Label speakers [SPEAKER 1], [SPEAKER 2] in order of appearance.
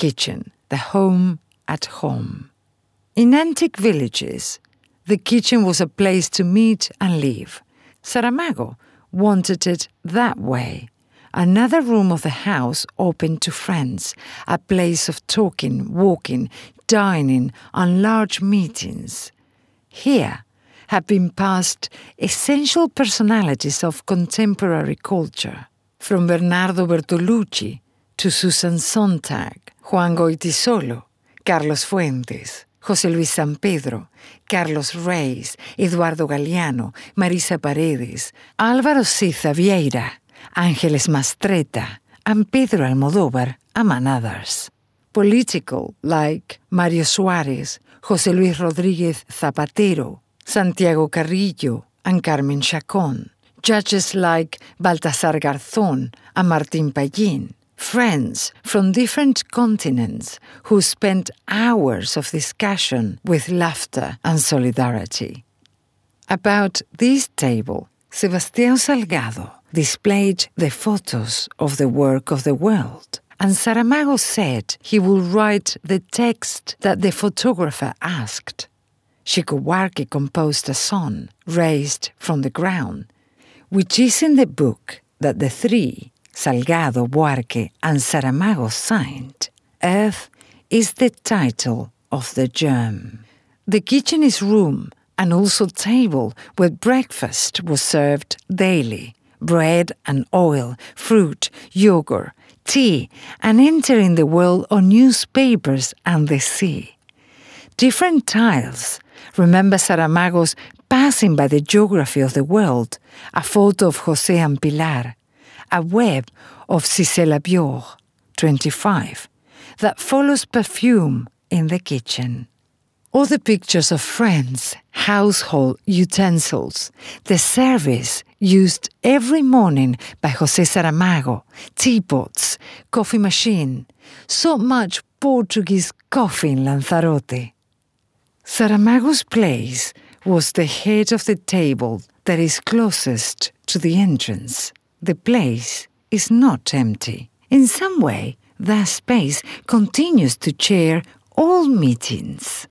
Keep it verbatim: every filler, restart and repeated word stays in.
[SPEAKER 1] kitchen, the home at home. In antique villages, the kitchen was a place to meet and live. Saramago wanted it that way. Another room of the house open to friends, a place of talking, walking, dining, and large meetings. Here have been passed essential personalities of contemporary culture, from Bernardo Bertolucci to Susan Sontag, Juan Goytisolo, Carlos Fuentes, José Luis San Pedro, Carlos Reis, Eduardo Galeano, Marisa Paredes, Álvaro Siza Vieira, Ángeles Mastretta, and Pedro Almodóvar, among others. Political, like Mario Suárez, José Luis Rodríguez Zapatero, Santiago Carrillo, and Carmen Chacón. Judges like Baltasar Garzón and Martín Pallín. Friends from different continents who spent hours of discussion with laughter and solidarity. About this table, Sebastião Salgado displayed the photos of the work of the world, and Saramago said he would write the text that the photographer asked. Chico Buarque composed a song, Raised from the Ground, which is in the book that the three, Salgado, Buarque, and Saramago, signed. Earth is the title of the germ. The kitchen is room and also table where breakfast was served daily. Bread and oil, fruit, yogurt, tea, and entering the world of newspapers and the sea. Different tiles. Remember Saramago's Passing by the Geography of the World, a photo of José and Pilar, a web of Cisela Bior, twenty-five, that follows perfume in the kitchen. Other pictures of friends, household utensils, the service used every morning by José Saramago, teapots, coffee machine, so much Portuguese coffee in Lanzarote. Saramago's place was the head of the table that is closest to the entrance. The place is not empty. In some way, that space continues to chair all meetings.